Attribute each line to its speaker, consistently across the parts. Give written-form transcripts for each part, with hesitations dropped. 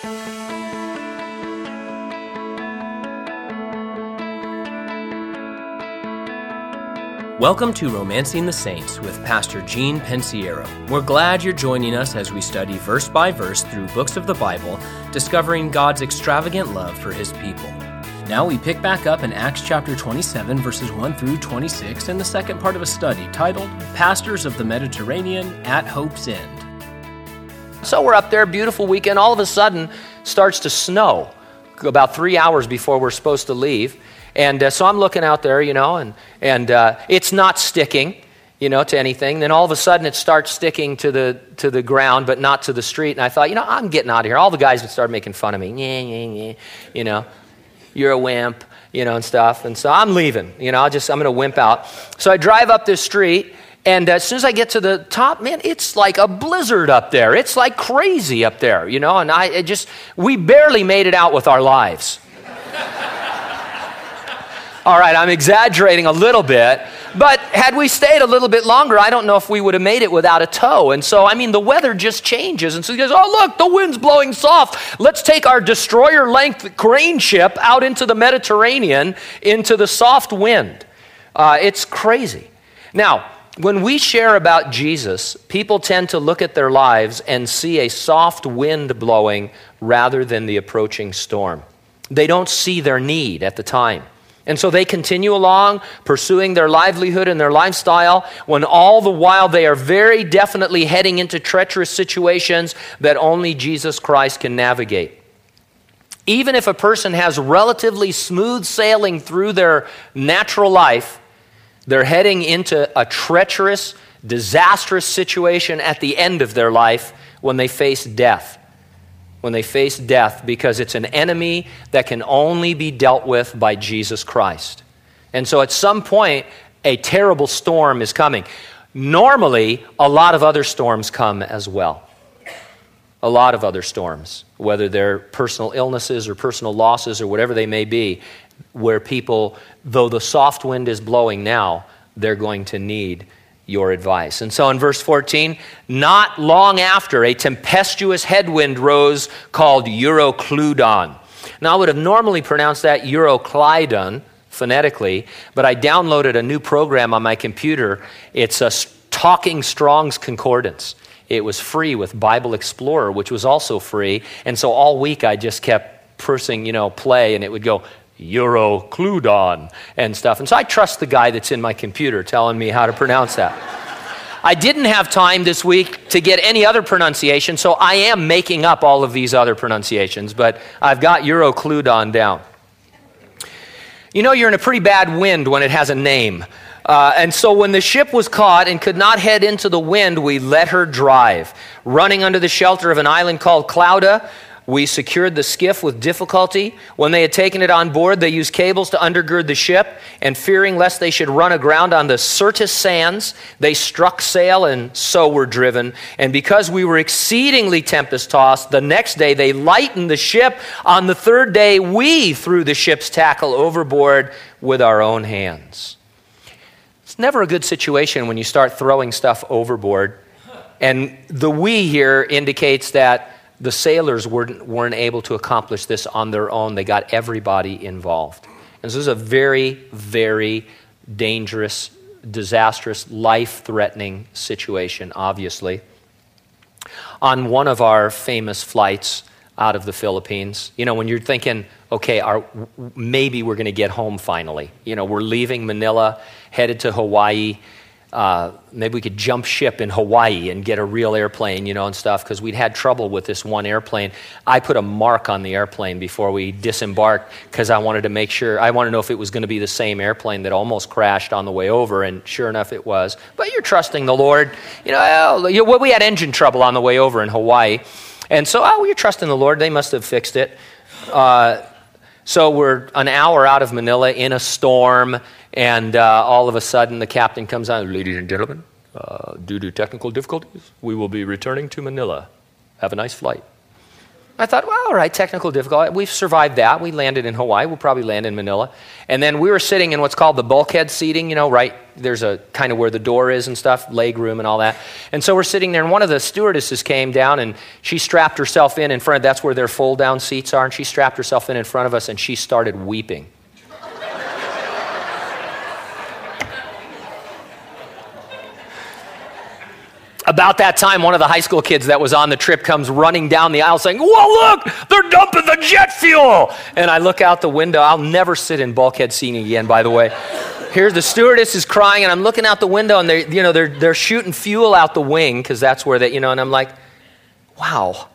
Speaker 1: Welcome to Romancing the Saints with Pastor Gene Pensiero. We're glad you're joining us as we study verse by verse through books of the Bible, discovering God's extravagant love for His people. Now we pick back up in Acts chapter 27, verses 1 through 26, in the second part of a study titled, Pastors of the Mediterranean at Hope's End.
Speaker 2: So we're up there, beautiful weekend, all of a sudden starts to snow about 3 hours before we're supposed to leave. And so I'm looking out there, and it's not sticking, to anything. Then all of a sudden it starts sticking to the ground, but not to the street. And I thought, I'm getting out of here. All the guys would start making fun of me. You're a wimp, and stuff. And so I'm leaving, I'm going to wimp out. So I drive up this street, and as soon as I get to the top, man, it's like a blizzard up there. It's like crazy up there, and we barely made it out with our lives. All right, I'm exaggerating a little bit, but had we stayed a little bit longer, I don't know if we would have made it without a tow. And so, the weather just changes. And so he goes, oh, look, the wind's blowing soft. Let's take our destroyer-length crane ship out into the Mediterranean, into the soft wind. It's crazy. Now, when we share about Jesus, people tend to look at their lives and see a soft wind blowing rather than the approaching storm. They don't see their need at the time. And so they continue along, pursuing their livelihood and their lifestyle, when all the while they are very definitely heading into treacherous situations that only Jesus Christ can navigate. Even if a person has relatively smooth sailing through their natural life, they're heading into a treacherous, disastrous situation at the end of their life when they face death. When they face death, because it's an enemy that can only be dealt with by Jesus Christ. And so at some point, a terrible storm is coming. Normally, a lot of other storms come as well. A lot of other storms, whether they're personal illnesses or personal losses or whatever they may be, where people, though the soft wind is blowing now, they're going to need your advice. And so in verse 14, not long after, a tempestuous headwind rose called Euroclydon. Now, I would have normally pronounced that Euroclydon phonetically, but I downloaded a new program on my computer. It's a Talking Strong's Concordance. It was free with Bible Explorer, which was also free. And so all week I just kept pressing, play, and it would go, Euroclydon and stuff. And so I trust the guy that's in my computer telling me how to pronounce that. I didn't have time this week to get any other pronunciation, so I am making up all of these other pronunciations, but I've got Euroclydon down. You're in a pretty bad wind when it has a name. And so when the ship was caught and could not head into the wind, we let her drive. Running under the shelter of an island called Clauda, we secured the skiff with difficulty. When they had taken it on board, they used cables to undergird the ship, and fearing lest they should run aground on the Syrtis sands, they struck sail and so were driven. And because we were exceedingly tempest-tossed, the next day they lightened the ship. On the third day, we threw the ship's tackle overboard with our own hands. It's never a good situation when you start throwing stuff overboard. And the we here indicates that the sailors weren't able to accomplish this on their own. They got everybody involved. And so this is a very, very dangerous, disastrous, life-threatening situation, obviously. On one of our famous flights out of the Philippines, when you're thinking, okay, maybe we're going to get home finally. We're leaving Manila, headed to Hawaii. Maybe we could jump ship in Hawaii and get a real airplane, and stuff, because we'd had trouble with this one airplane. I put a mark on the airplane before we disembarked because I wanted to make sure, I wanted to know if it was going to be the same airplane that almost crashed on the way over, and sure enough it was. But you're trusting the Lord. We had engine trouble on the way over in Hawaii, and so, you're trusting the Lord. They must have fixed it. So we're an hour out of Manila in a storm, and all of a sudden the captain comes on, ladies and gentlemen, due to technical difficulties, we will be returning to Manila. Have a nice flight. I thought, well, all right, technical difficulty. We've survived that. We landed in Hawaii. We'll probably land in Manila. And then we were sitting in what's called the bulkhead seating, right? There's a kind of where the door is and stuff, leg room and all that. And so we're sitting there, and one of the stewardesses came down, and she strapped herself in front of, that's where their fold-down seats are, and she strapped herself in front of us, and she started weeping. About that time, one of the high school kids that was on the trip comes running down the aisle saying, "Whoa, look, they're dumping the jet fuel." And I look out the window. I'll never sit in bulkhead seating again, by the way. Here's the stewardess is crying, and I'm looking out the window, and they're shooting fuel out the wing, because that's where and I'm like, wow.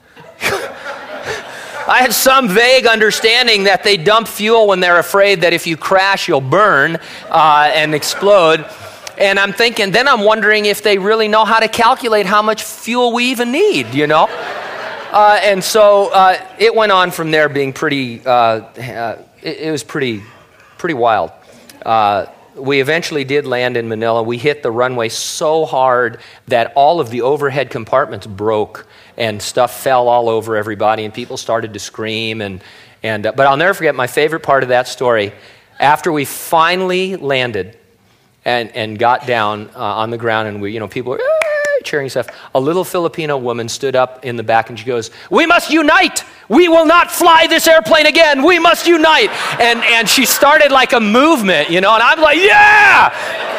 Speaker 2: I had some vague understanding that they dump fuel when they're afraid that if you crash, you'll burn and explode. And I'm thinking, then I'm wondering if they really know how to calculate how much fuel we even need, And so it went on from there being pretty, it was pretty wild. We eventually did land in Manila. We hit the runway so hard that all of the overhead compartments broke and stuff fell all over everybody, and people started to scream. But I'll never forget my favorite part of that story. After we finally landed, and got down on the ground, and people were cheering stuff. A little Filipino woman stood up in the back, and she goes, "We must unite! We will not fly this airplane again! We must unite!" And she started like a movement, and I'm like, yeah!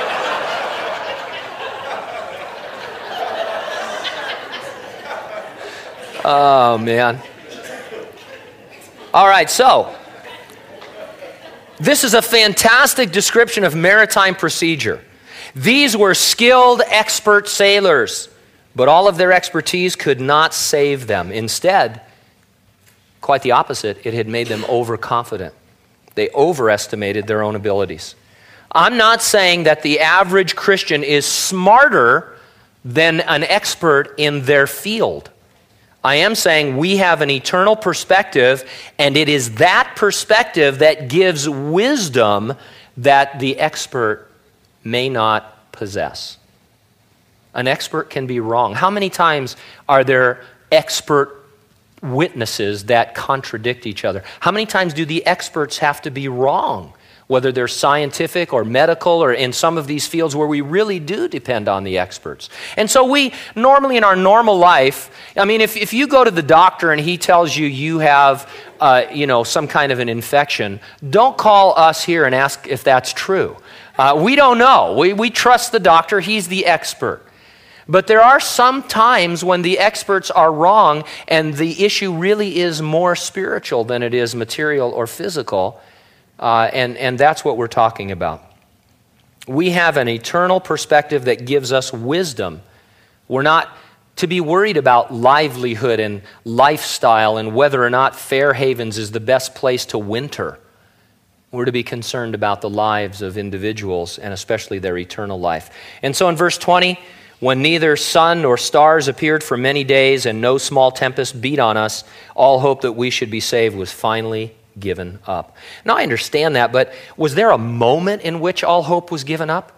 Speaker 2: Oh, man. All right, so this is a fantastic description of maritime procedure. These were skilled, expert sailors, but all of their expertise could not save them. Instead, quite the opposite, it had made them overconfident. They overestimated their own abilities. I'm not saying that the average Christian is smarter than an expert in their field. I am saying we have an eternal perspective, and it is that perspective that gives wisdom that the expert may not possess. An expert can be wrong. How many times are there expert witnesses that contradict each other? How many times do the experts have to be wrong? Whether they're scientific or medical or in some of these fields where we really do depend on the experts. And so we normally in our normal life, if you go to the doctor and he tells you have some kind of an infection, don't call us here and ask if that's true. We don't know. We trust the doctor. He's the expert. But there are some times when the experts are wrong and the issue really is more spiritual than it is material or physical. And that's what we're talking about. We have an eternal perspective that gives us wisdom. We're not to be worried about livelihood and lifestyle and whether or not Fair Havens is the best place to winter. We're to be concerned about the lives of individuals and especially their eternal life. And so in verse 20, when neither sun nor stars appeared for many days and no small tempest beat on us, all hope that we should be saved was finally given up. Now I understand that, but was there a moment in which all hope was given up?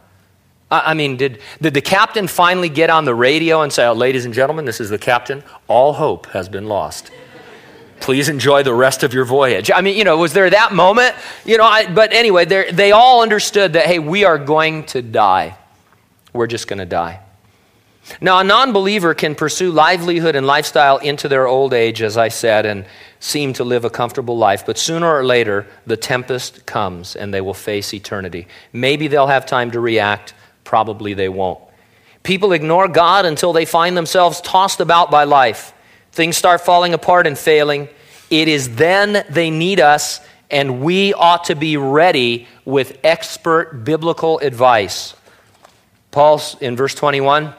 Speaker 2: Did the captain finally get on the radio and say, "Ladies and gentlemen, this is the captain. All hope has been lost. Please enjoy the rest of your voyage"? Was there that moment? But anyway, they all understood that, hey, we are going to die. We're just going to die. Now, a non-believer can pursue livelihood and lifestyle into their old age, as I said, and seem to live a comfortable life. But sooner or later, the tempest comes and they will face eternity. Maybe they'll have time to react. Probably they won't. People ignore God until they find themselves tossed about by life. Things start falling apart and failing. It is then they need us, and we ought to be ready with expert biblical advice. Paul, in verse 21,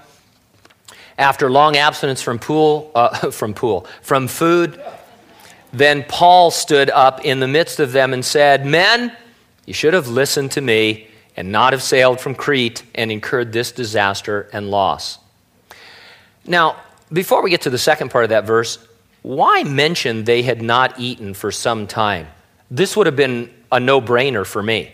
Speaker 2: after long abstinence from food, then Paul stood up in the midst of them and said, "Men, you should have listened to me and not have sailed from Crete and incurred this disaster and loss." Now, before we get to the second part of that verse, why mention they had not eaten for some time? This would have been a no-brainer for me.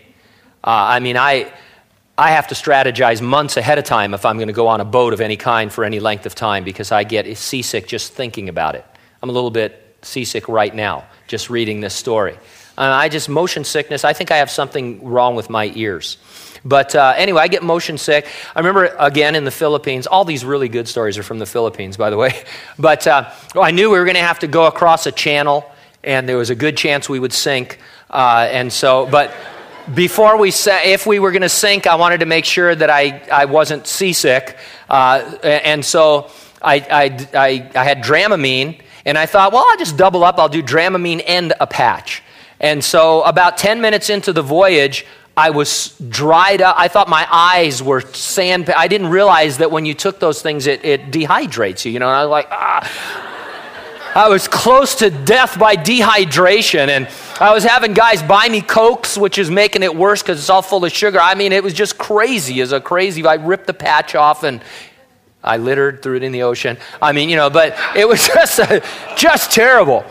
Speaker 2: I have to strategize months ahead of time if I'm going to go on a boat of any kind for any length of time because I get seasick just thinking about it. I'm a little bit seasick right now, just reading this story. Motion sickness, I think I have something wrong with my ears. But anyway, I get motion sick. I remember, again, in the Philippines, all these really good stories are from the Philippines, by the way. But I knew we were going to have to go across a channel, and there was a good chance we would sink. But before if we were going to sink, I wanted to make sure that I wasn't seasick. And so I had Dramamine, and I thought, well, I'll just double up. I'll do Dramamine and a patch. And so about 10 minutes into the voyage, I was dried up. I thought my eyes were sand. I didn't realize that when you took those things, it dehydrates you, And I was like, I was close to death by dehydration. And I was having guys buy me Cokes, which is making it worse because it's all full of sugar. I mean, it was just crazy. I ripped the patch off and I littered, threw it in the ocean. I mean, but it was just terrible.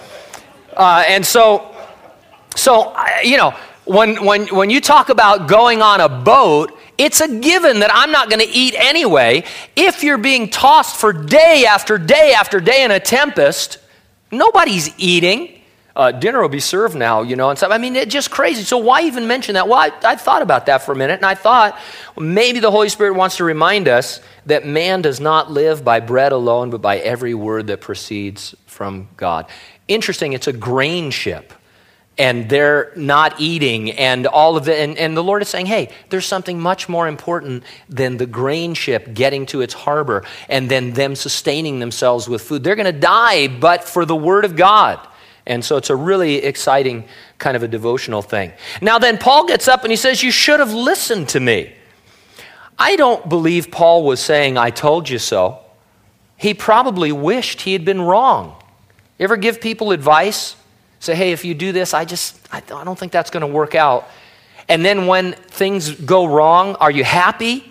Speaker 2: When you talk about going on a boat, it's a given that I'm not going to eat anyway. If you're being tossed for day after day after day in a tempest, nobody's eating. Dinner will be served now, and stuff. I mean, it's just crazy. So why even mention that? Well, I thought about that for a minute, and I thought maybe the Holy Spirit wants to remind us that man does not live by bread alone, but by every word that proceeds from God. Interesting, it's a grain ship. And they're not eating and all of it. And the Lord is saying, hey, there's something much more important than the grain ship getting to its harbor and then them sustaining themselves with food. They're going to die, but for the word of God. And so it's a really exciting kind of a devotional thing. Now then Paul gets up and he says, you should have listened to me. I don't believe Paul was saying, I told you so. He probably wished he had been wrong. You ever give people advice? Say, hey, if you do this, I don't think that's going to work out. And then when things go wrong, are you happy?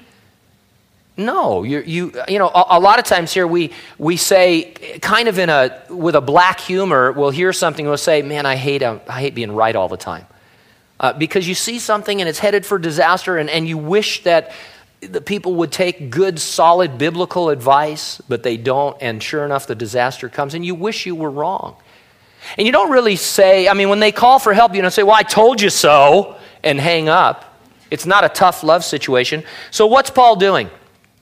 Speaker 2: No, a lot of times here we say, kind of with a black humor, we'll hear something, we'll say, man, I hate being right all the time. Because you see something and it's headed for disaster and you wish that the people would take good, solid biblical advice, but they don't, and sure enough, the disaster comes, and you wish you were wrong. And you don't really say, when they call for help, you don't say, well, I told you so, and hang up. It's not a tough love situation. So what's Paul doing?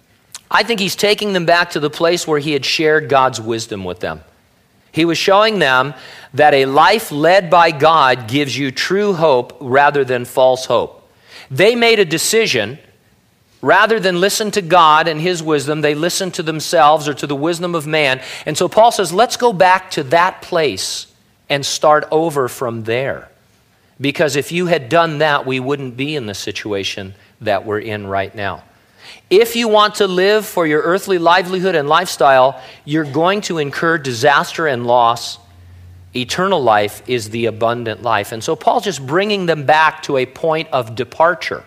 Speaker 2: I think he's taking them back to the place where he had shared God's wisdom with them. He was showing them that a life led by God gives you true hope rather than false hope. They made a decision. Rather than listen to God and his wisdom, they listened to themselves or to the wisdom of man. And so Paul says, let's go back to that place and start over from there. Because if you had done that, we wouldn't be in the situation that we're in right now. If you want to live for your earthly livelihood and lifestyle, you're going to incur disaster and loss. Eternal life is the abundant life. And so Paul's just bringing them back to a point of departure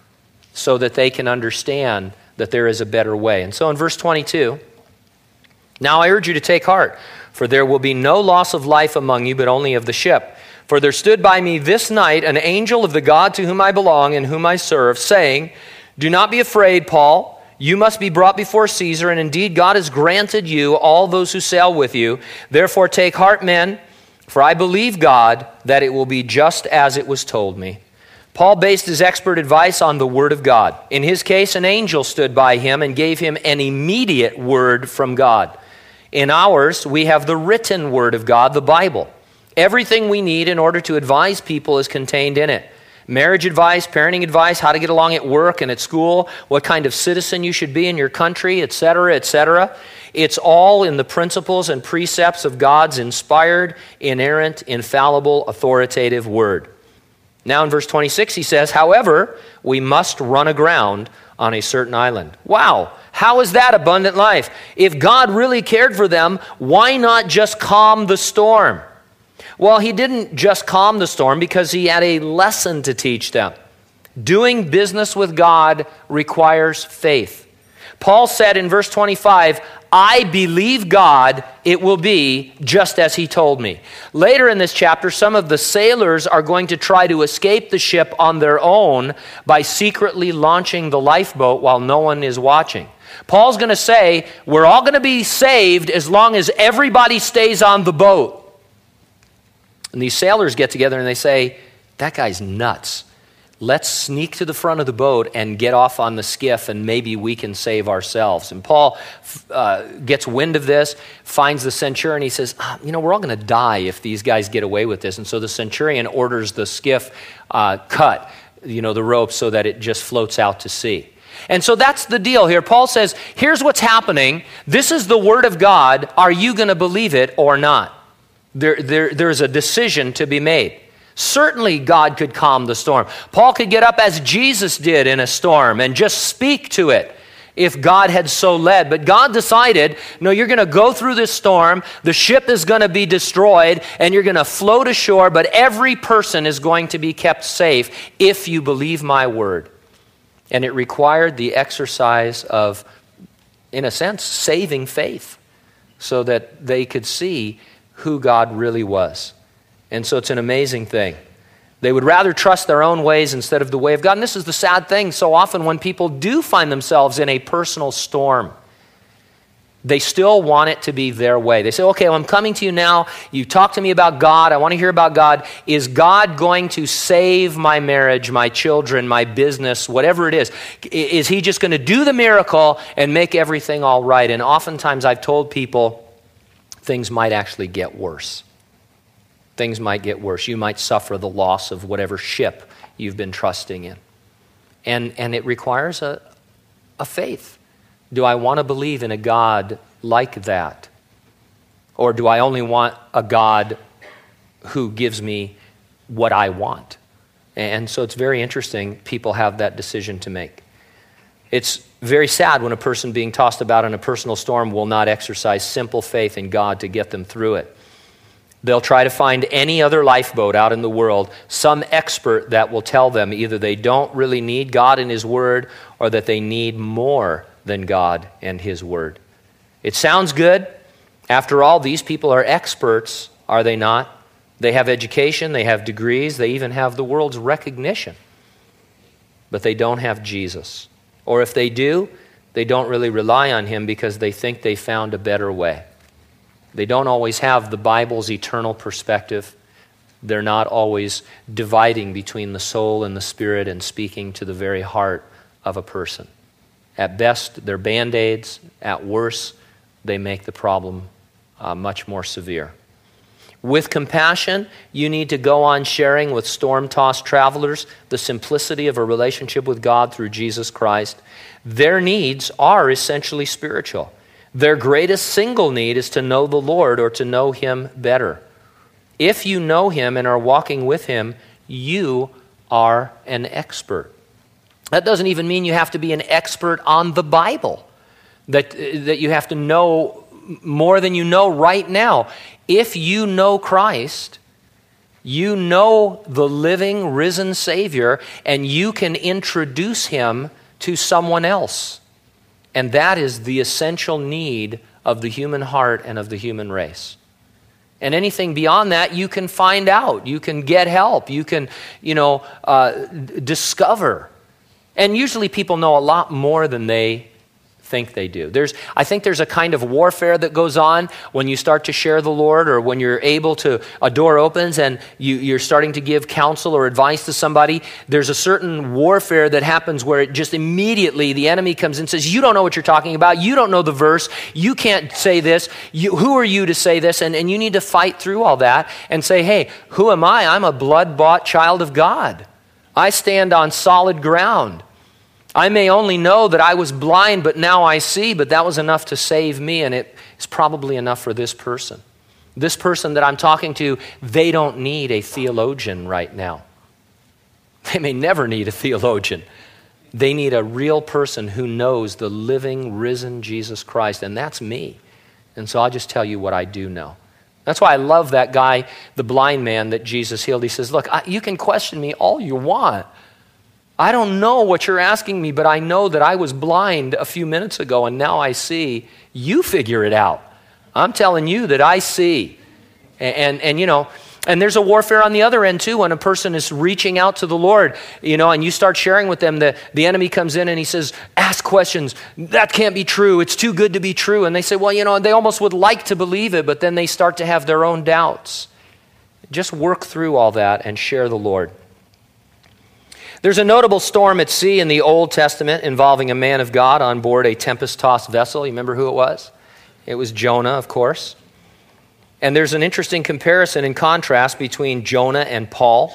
Speaker 2: so that they can understand that there is a better way. And so in verse 22, now I urge you to take heart, for there will be no loss of life among you, but only of the ship. For there stood by me this night an angel of the God to whom I belong and whom I serve, saying, do not be afraid, Paul. You must be brought before Caesar, and indeed God has granted you all those who sail with you. Therefore take heart, men, for I believe God that it will be just as it was told me. Paul based his expert advice on the word of God. In his case, an angel stood by him and gave him an immediate word from God. In ours, we have the written word of God, the Bible. Everything we need in order to advise people is contained in it. Marriage advice, parenting advice, how to get along at work and at school, what kind of citizen you should be in your country, etc., etc. It's all in the principles and precepts of God's inspired, inerrant, infallible, authoritative word. Now in verse 26 he says, however, we must run aground on a certain island. Wow, how is that abundant life? If God really cared for them, why not just calm the storm? Well, he didn't just calm the storm because he had a lesson to teach them. Doing business with God requires faith. Paul said in verse 25, I believe God, it will be just as he told me. Later in this chapter, some of the sailors are going to try to escape the ship on their own by secretly launching the lifeboat while no one is watching. Paul's going to say, we're all going to be saved as long as everybody stays on the boat. And these sailors get together and they say, that guy's nuts. Let's sneak to the front of the boat and get off on the skiff, and maybe we can save ourselves. And Paul gets wind of this, finds the centurion. He says, we're all going to die if these guys get away with this. And so the centurion orders the skiff cut, the rope, so that it just floats out to sea. And so that's the deal here. Paul says, here's what's happening. This is the word of God. Are you going to believe it or not? There's a decision to be made. Certainly God could calm the storm. Paul could get up as Jesus did in a storm and just speak to it if God had so led. But God decided, no, you're going to go through this storm, the ship is going to be destroyed, and you're going to float ashore, but every person is going to be kept safe if you believe my word. And it required the exercise of, in a sense, saving faith so that they could see who God really was. And so it's an amazing thing. They would rather trust their own ways instead of the way of God. And this is the sad thing. So often when people do find themselves in a personal storm, they still want it to be their way. They say, okay, well, I'm coming to you now. You talk to me about God. I want to hear about God. Is God going to save my marriage, my children, my business, whatever it is? Is he just going to do the miracle and make everything all right? And oftentimes I've told people things might actually get worse. Things might get worse. You might suffer the loss of whatever ship you've been trusting in. And it requires a faith. Do I want to believe in a God like that? Or do I only want a God who gives me what I want? And so it's very interesting. People have that decision to make. It's very sad when a person being tossed about in a personal storm will not exercise simple faith in God to get them through it. They'll try to find any other lifeboat out in the world, some expert that will tell them either they don't really need God and his word or that they need more than God and his word. It sounds good. After all, these people are experts, are they not? They have education, they have degrees, they even have the world's recognition. But they don't have Jesus. Or if they do, they don't really rely on him because they think they found a better way. They don't always have the Bible's eternal perspective. They're not always dividing between the soul and the spirit and speaking to the very heart of a person. At best, they're Band-Aids. At worst, they make the problem much more severe. With compassion, you need to go on sharing with storm-tossed travelers the simplicity of a relationship with God through Jesus Christ. Their needs are essentially spiritual. Their greatest single need is to know the Lord or to know him better. If you know him and are walking with him, you are an expert. That doesn't even mean you have to be an expert on the Bible, that you have to know more than you know right now. If you know Christ, you know the living, risen Savior, and you can introduce him to someone else. And that is the essential need of the human heart and of the human race. And anything beyond that, you can find out. You can get help. You can, discover. And usually people know a lot more than they think they do. I think there's a kind of warfare that goes on when you start to share the Lord, or when you're able to, a door opens and you're starting to give counsel or advice to somebody. There's a certain warfare that happens where it just immediately the enemy comes in and says, you don't know what you're talking about. You don't know the verse. You can't say this. Who are you to say this? And you need to fight through all that and say, hey, who am I? I'm a blood-bought child of God. I stand on solid ground. I may only know that I was blind, but now I see, but that was enough to save me, and it is probably enough for this person. This person that I'm talking to, they don't need a theologian right now. They may never need a theologian. They need a real person who knows the living, risen Jesus Christ, and that's me. And so I'll just tell you what I do know. That's why I love that guy, the blind man that Jesus healed. He says, look, you can question me all you want. I don't know what you're asking me, but I know that I was blind a few minutes ago and now I see. You figure it out. I'm telling you that I see. And there's a warfare on the other end too when a person is reaching out to the Lord, and you start sharing with them. The enemy comes in and he says, ask questions. That can't be true. It's too good to be true. And they say, well, they almost would like to believe it, but then they start to have their own doubts. Just work through all that and share the Lord. There's a notable storm at sea in the Old Testament involving a man of God on board a tempest-tossed vessel. You remember who it was? It was Jonah, of course. And there's an interesting comparison and contrast between Jonah and Paul.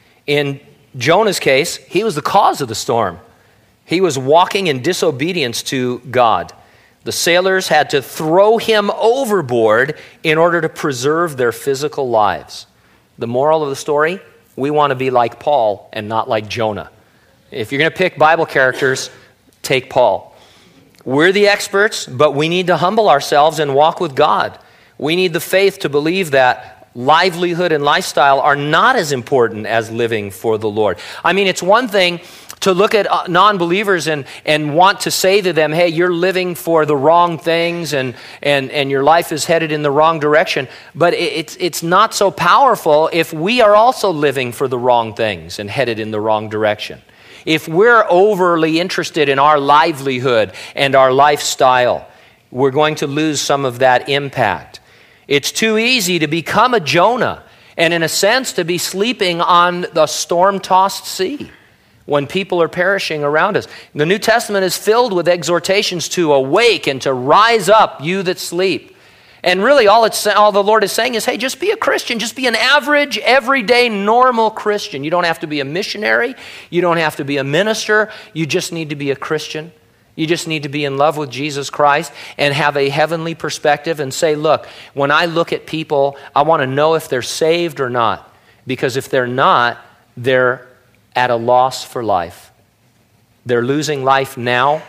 Speaker 2: In Jonah's case, he was the cause of the storm. He was walking in disobedience to God. The sailors had to throw him overboard in order to preserve their physical lives. The moral of the story, we want to be like Paul and not like Jonah. If you're going to pick Bible characters, take Paul. We're the experts, but we need to humble ourselves and walk with God. We need the faith to believe that livelihood and lifestyle are not as important as living for the Lord. I mean, it's one thing to look at non-believers and want to say to them, hey, you're living for the wrong things and your life is headed in the wrong direction. But it's not so powerful if we are also living for the wrong things and headed in the wrong direction. If we're overly interested in our livelihood and our lifestyle, we're going to lose some of that impact. It's too easy to become a Jonah and in a sense to be sleeping on the storm-tossed sea when people are perishing around us. The New Testament is filled with exhortations to awake and to rise up, you that sleep. And really all the Lord is saying is, hey, just be a Christian. Just be an average, everyday, normal Christian. You don't have to be a missionary. You don't have to be a minister. You just need to be a Christian. You just need to be in love with Jesus Christ and have a heavenly perspective and say, look, when I look at people, I want to know if they're saved or not. Because if they're not, they're at a loss for life. They're losing life now.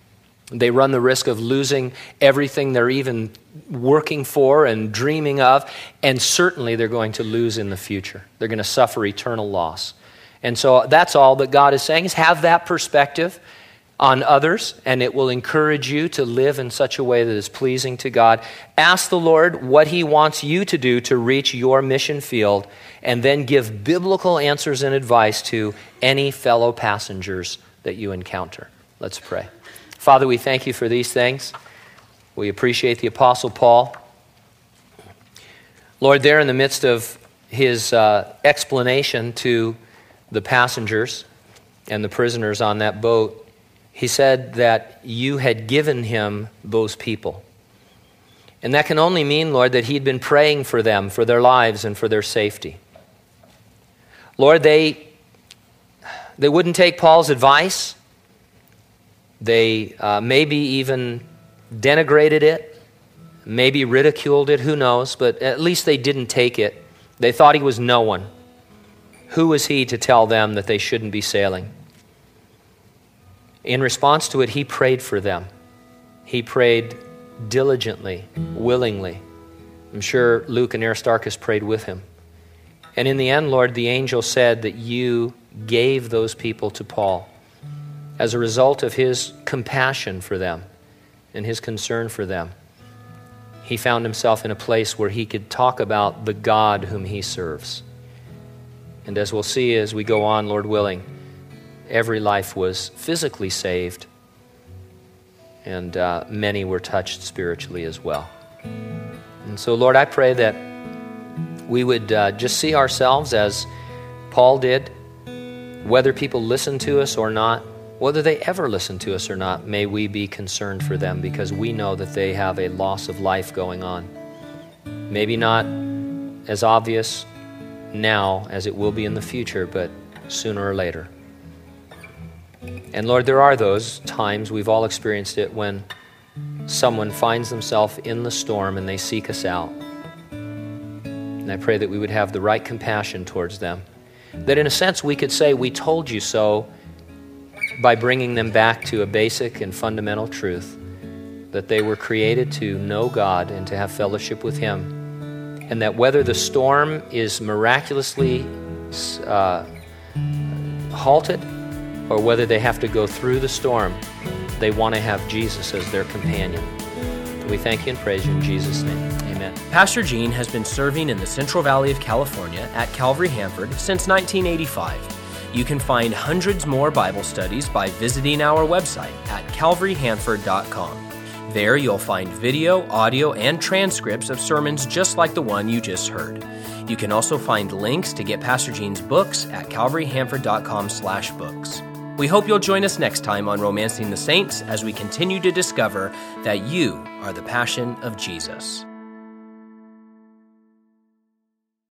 Speaker 2: They run the risk of losing everything they're even working for and dreaming of, and certainly they're going to lose in the future. They're going to suffer eternal loss. And so that's all that God is saying, is have that perspective on others, and it will encourage you to live in such a way that is pleasing to God. Ask the Lord what He wants you to do to reach your mission field, and then give biblical answers and advice to any fellow passengers that you encounter. Let's pray. Father, we thank you for these things. We appreciate the Apostle Paul. Lord, there in the midst of his explanation to the passengers and the prisoners on that boat, he said that you had given him those people. And that can only mean, Lord, that he'd been praying for them, for their lives and for their safety. Lord, they wouldn't take Paul's advice. They maybe even denigrated it, maybe ridiculed it, who knows, but at least they didn't take it. They thought he was no one. Who was he to tell them that they shouldn't be sailing? In response to it, he prayed for them. He prayed diligently, willingly. I'm sure Luke and Aristarchus prayed with him. And in the end, Lord, the angel said that you gave those people to Paul as a result of his compassion for them and his concern for them. He found himself in a place where he could talk about the God whom he serves. And as we'll see as we go on, Lord willing, every life was physically saved, and many were touched spiritually as well. And so, Lord, I pray that we would just see ourselves as Paul did, whether people listen to us or not, whether they ever listen to us or not, may we be concerned for them because we know that they have a loss of life going on. Maybe not as obvious now as it will be in the future, but sooner or later. And Lord, there are those times, we've all experienced it, when someone finds themselves in the storm and they seek us out. And I pray that we would have the right compassion towards them. That in a sense we could say, we told you so, by bringing them back to a basic and fundamental truth, that they were created to know God and to have fellowship with Him. And that whether the storm is miraculously halted, or whether they have to go through the storm, they want to have Jesus as their companion. We thank you and praise you in Jesus' name. Amen.
Speaker 1: Pastor Gene has been serving in the Central Valley of California at Calvary Hanford since 1985. You can find hundreds more Bible studies by visiting our website at calvaryhanford.com. There you'll find video, audio, and transcripts of sermons just like the one you just heard. You can also find links to get Pastor Gene's books at calvaryhanford.com/books. We hope you'll join us next time on Romancing the Saints as we continue to discover that you are the passion of Jesus.